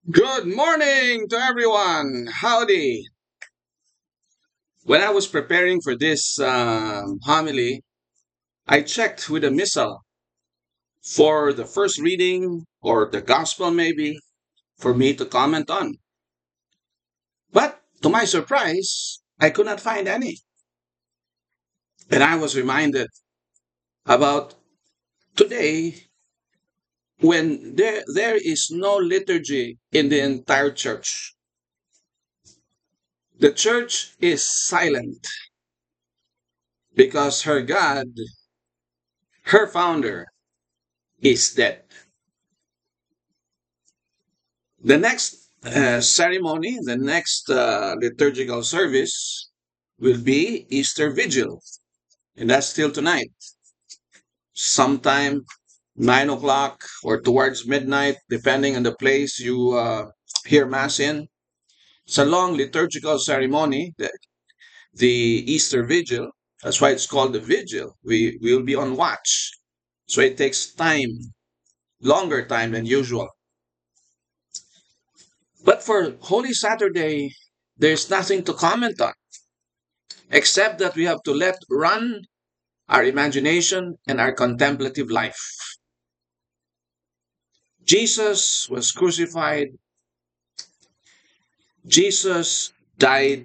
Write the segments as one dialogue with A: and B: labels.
A: Good morning to everyone. Howdy. When I was preparing for this homily, I checked with a missal for the first reading or the gospel, maybe, for me to comment on. But to my surprise, I could not find any. And I was reminded about today when there is no liturgy in the entire church. The church is silent because her God, her founder, is dead. The next ceremony, the next liturgical service will be Easter Vigil, and that's still tonight, sometime 9 o'clock or towards midnight, depending on the place you hear Mass in. It's a long liturgical ceremony, the Easter Vigil. That's why it's called the Vigil. We will be on watch. So it takes time, longer time than usual. But for Holy Saturday, there's nothing to comment on, except that we have to let run our imagination and our contemplative life. Jesus was crucified. Jesus died.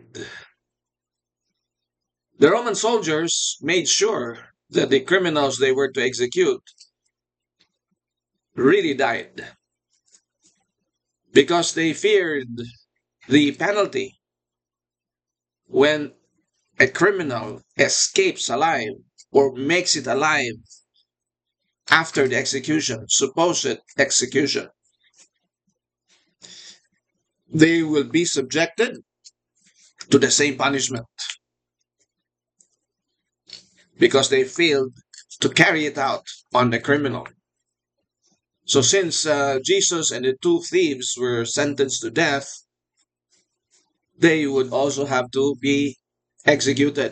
A: The Roman soldiers made sure that the criminals they were to execute really died because they feared the penalty when a criminal escapes alive or makes it alive after the execution, supposed execution. They will be subjected to the same punishment because they failed to carry it out on the criminal. So, since Jesus and the two thieves were sentenced to death, they would also have to be executed.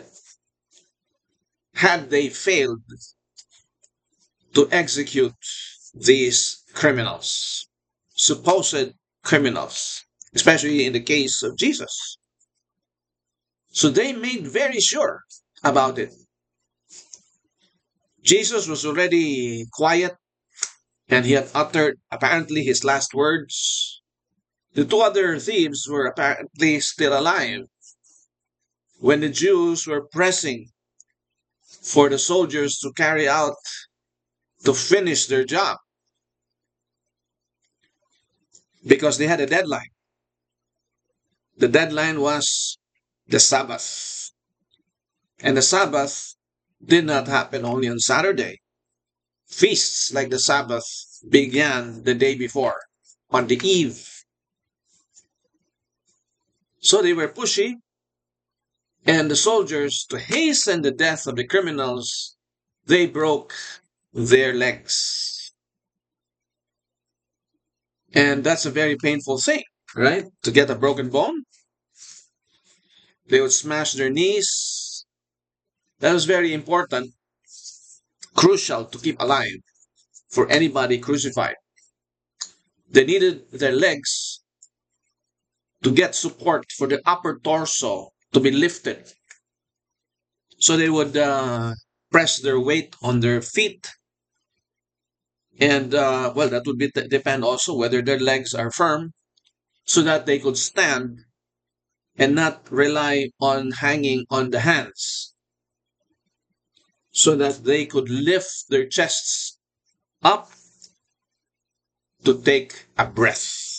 A: Had they failed to execute these criminals, supposed criminals, especially in the case of Jesus. So they made very sure about it. Jesus was already quiet and he had uttered apparently his last words. The two other thieves were apparently still alive when the Jews were pressing for the soldiers to carry out, to finish their job because they had a deadline. The deadline was the Sabbath. And the Sabbath did not happen only on Saturday. Feasts like the Sabbath began the day before, on the eve. So they were pushy, and the soldiers, to hasten the death of the criminals, they broke their legs. And that's a very painful thing, right? To get a broken bone. They would smash their knees. That was very important, crucial to keep alive for anybody crucified. They needed their legs to get support for the upper torso to be lifted. So they would press their weight on their feet. And, well, that would depend also whether their legs are firm so that they could stand and not rely on hanging on the hands so that they could lift their chests up to take a breath.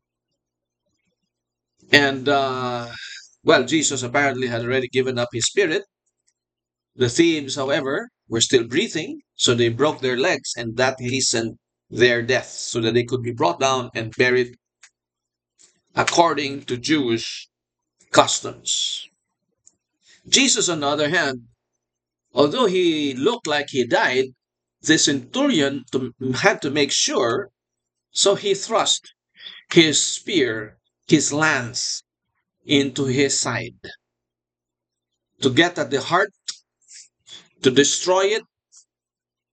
A: And, well, Jesus apparently had already given up his spirit. The thieves, however, were still breathing, so they broke their legs, and that hastened their death so that they could be brought down and buried according to Jewish customs. Jesus, on the other hand, although he looked like he died, the centurion had to make sure, so he thrust his spear, his lance, into his side to get at the heart, to destroy it,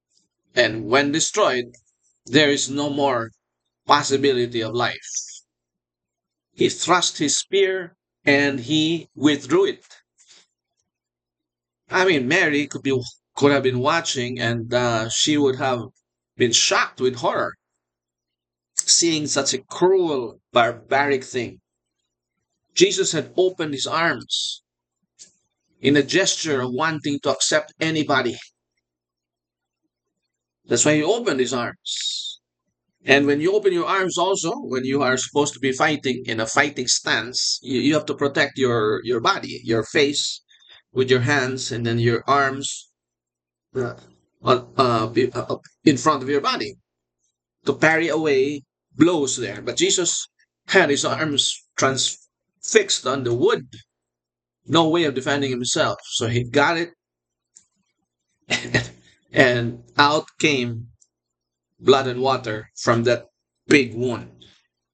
A: and when destroyed, there is no more possibility of life. He thrust his spear and he withdrew it. I mean, Mary could have been watching, and she would have been shocked with horror seeing such a cruel, barbaric thing. Jesus had opened his arms in a gesture of wanting to accept anybody. That's why he opened his arms. And when you open your arms also, when you are supposed to be fighting in a fighting stance, you have to protect your body, your face with your hands, and then your arms uh, in front of your body to parry away blows there. But Jesus had his arms transfixed on the wood. No way of defending himself. So he got it, and out came blood and water from that big wound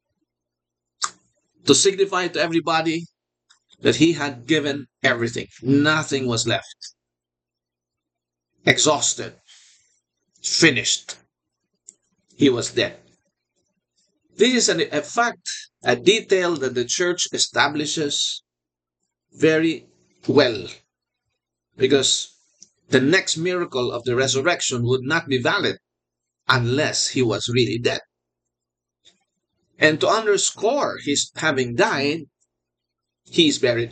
A: to signify to everybody that he had given everything. Nothing was left. Exhausted, finished. He was dead. This is a fact, a detail that the church establishes very well, because the next miracle of the resurrection would not be valid unless he was really dead. And to underscore his having died, he is buried.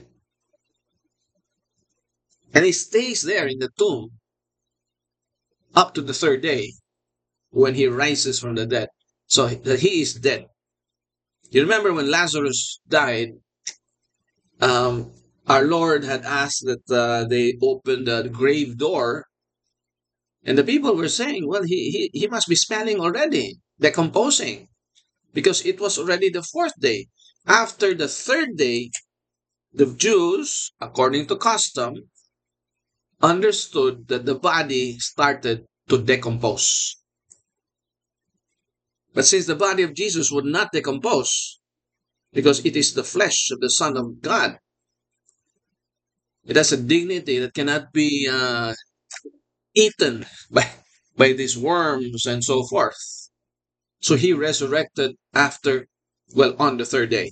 A: And he stays there in the tomb up to the third day when he rises from the dead. So that he is dead. You remember when Lazarus died, our Lord had asked that they open the grave door, and the people were saying, well, he must be smelling already, decomposing, because it was already the fourth day. After the third day, the Jews, according to custom, understood that the body started to decompose. But since the body of Jesus would not decompose, because it is the flesh of the Son of God, it has a dignity that cannot be eaten by these worms and so forth. So he resurrected on the third day.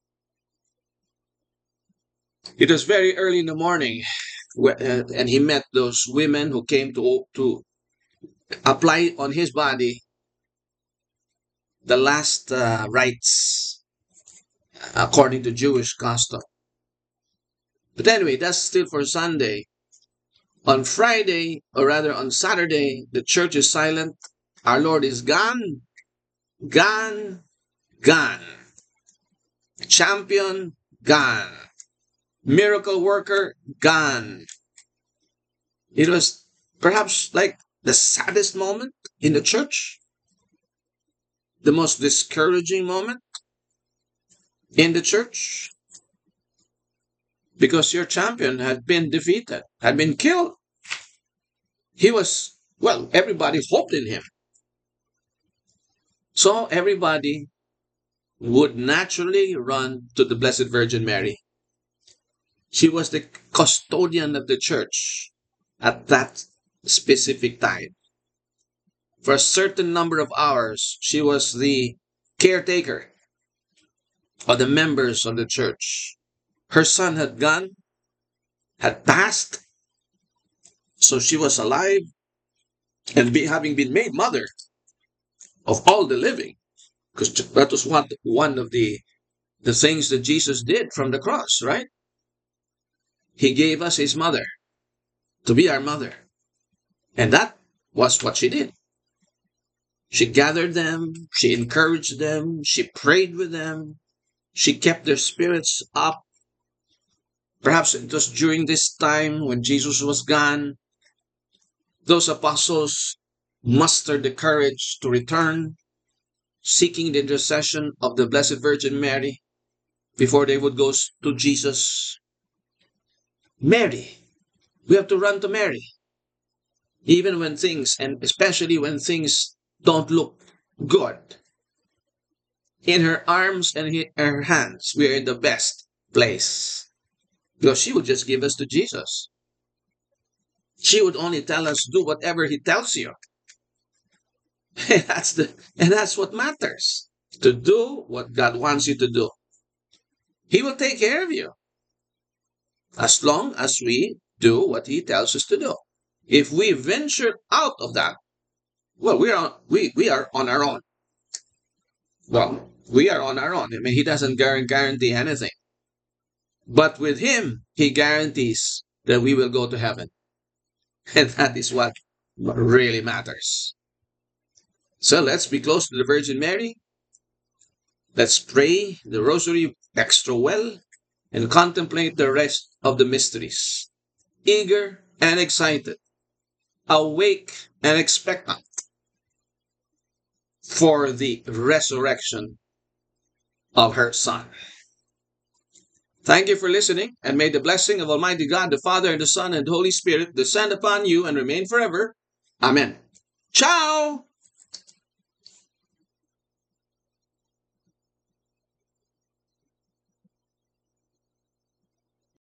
A: It was very early in the morning, and he met those women who came to apply on his body the last rites according to Jewish custom. But anyway, that's still for Sunday. On Friday, or rather on Saturday, the church is silent. Our Lord is gone, gone, gone. Champion, gone. Miracle worker, gone. It was perhaps like the saddest moment in the church, the most discouraging moment in the church, because your champion had been defeated, had been killed. Everybody hoped in him. So everybody would naturally run to the Blessed Virgin Mary. She was the custodian of the church at that specific time. For a certain number of hours, she was the caretaker of the members of the church. Her son had gone, had passed, so she was alive, and having been made mother of all the living, because that was one of the things that Jesus did from the cross, right? He gave us his mother to be our mother. And that was what she did. She gathered them, she encouraged them, she prayed with them, she kept their spirits up. Perhaps it was during this time when Jesus was gone, those apostles mustered the courage to return, seeking the intercession of the Blessed Virgin Mary before they would go to Jesus. Mary. We have to run to Mary. Even when things, and especially when things don't look good. In her arms and in her hands, we are in the best place. Because she would just give us to Jesus. She would only tell us, do whatever he tells you. And that's what matters. To do what God wants you to do. He will take care of you as long as we do what He tells us to do. If we venture out of that, well, we are on our own. Well, we are on our own. I mean, He doesn't guarantee anything. But with Him, He guarantees that we will go to heaven. And that is what really matters. So let's be close to the Virgin Mary. Let's pray the Rosary extra well and contemplate the rest of the mysteries. Eager and excited, awake and expectant for the resurrection of her Son. Thank you for listening, and may the blessing of Almighty God, the Father, and the Son, and the Holy Spirit descend upon you and remain forever. Amen. Ciao!